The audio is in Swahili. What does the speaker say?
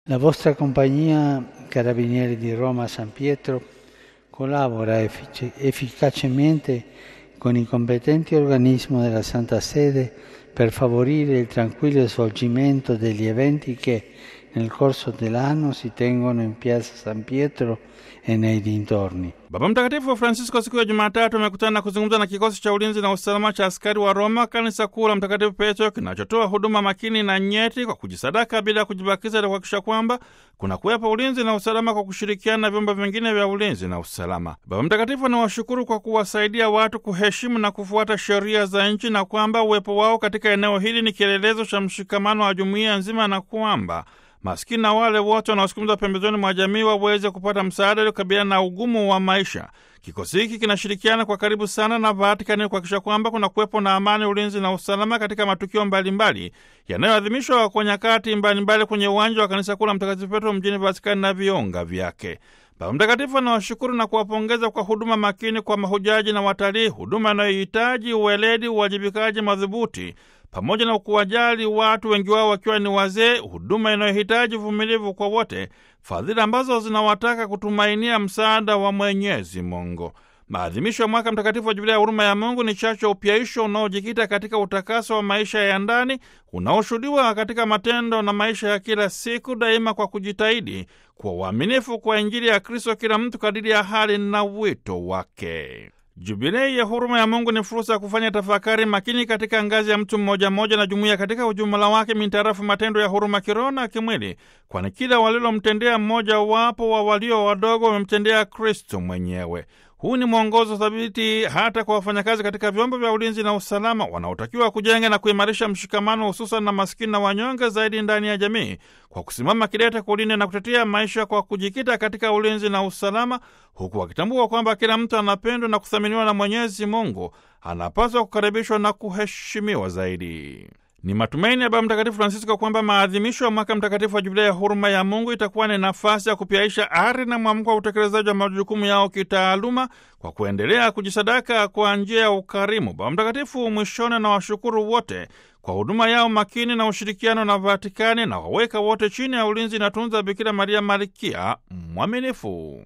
La vostra compagnia Carabinieri di Roma San Pietro collabora efficacemente con i competenti organismi della Santa Sede per favorire il tranquillo svolgimento degli eventi che nel corso dell'anno si tengono in piazza San Pietro e nei dintorni. Baba Mtakatifu Francisco siku ya Jumatatu amekutana na kuzungumza na kikosi cha ulinzi na usalama cha askari wa Roma, kanisa kuu la Mtakatifu Petro, kinachotoa huduma makini na nyeti kwa kujisadaka bila kujibakiza ili kuhakikisha kwamba kuna kuwepo ulinzi na usalama kwa kushirikiana na vyombo vingine vya ulinzi na usalama. Baba Mtakatifu anawashukuru kwa kuwasaidia watu kuheshimu na kufuata sheria za nchi, na kwamba uwepo wao katika eneo hili ni kielelezo cha mshikamano wa jumuiya nzima, na kwamba maskini na wale wote wanaosukumizwa pembezoni mwa jamii waweze kupata msaada ili kukabiliana na ugumu wa maisha. Kikosi hiki kinashirikiana kwa karibu sana na Vatikani kuhakikisha kwamba kuna kuwepo na amani, ulinzi na usalama katika matukio mbalimbali yanayoadhimishwa kwa nyakati mbalimbali kwenye uwanja wa kanisa kuu la Mtakatifu Petro mjini Vatikani na viunga vyake. Baba Mtakatifu anawashukuru na kuwapongeza kwa huduma makini kwa mahujaji na watalii, huduma inayohitaji uweledi, uwajibikaji madhubuti pamoja na kuwajali watu, wengi wao wakiwa ni wazee, huduma inayohitaji uvumilivu kwa wote, fadhila ambazo zinawataka kutumainia msaada wa Mwenyezi Mungu. Maadhimisho ya mwaka mtakatifu wa Jubilei ya huruma ya Mungu ni chachu ya upyaisho unaojikita katika utakaso wa maisha ya ndani unaoshuhudiwa katika matendo na maisha ya kila siku, daima kwa kujitahidi kwa uaminifu kwa Injili ya Kristo, kila mtu kadiri ya hali na wito wake. Jubilei ya huruma ya Mungu ni fursa ya kufanya tafakari makini katika ngazi ya mtu mmoja mmoja na jumuiya katika ujumla wake, mintarafu matendo ya huruma kiroho na kimwili, kwani kila walilomtendea mmoja wapo wa walio wadogo wamemtendea Kristo mwenyewe. Huu ni mwongozo thabiti hata kwa wafanyakazi katika vyombo vya ulinzi na usalama wanaotakiwa kujenga na kuimarisha mshikamano, hususan na maskini na wanyonge zaidi ndani ya jamii, kwa kusimama kidete kulinda na kutetea maisha kwa kujikita katika ulinzi na usalama, huku wakitambua kwamba kila mtu anapendwa na kuthaminiwa na Mwenyezi Mungu, anapaswa kukaribishwa na kuheshimiwa zaidi. Ni matumaini ya Baba Mtakatifu Francisco kwamba maadhimisho ya mwaka mtakatifu wa Jubilei ya huruma ya Mungu itakuwa ni nafasi ya kupyaisha ari na mwamko wa utekelezaji wa majukumu yao kitaaluma kwa kuendelea kujisadaka kwa njia ya ukarimu. Baba Mtakatifu mwishoni na washukuru wote kwa huduma yao makini na ushirikiano na Vatikani, na waweka wote chini ya ulinzi na tunza Bikira Maria Malkia mwaminifu.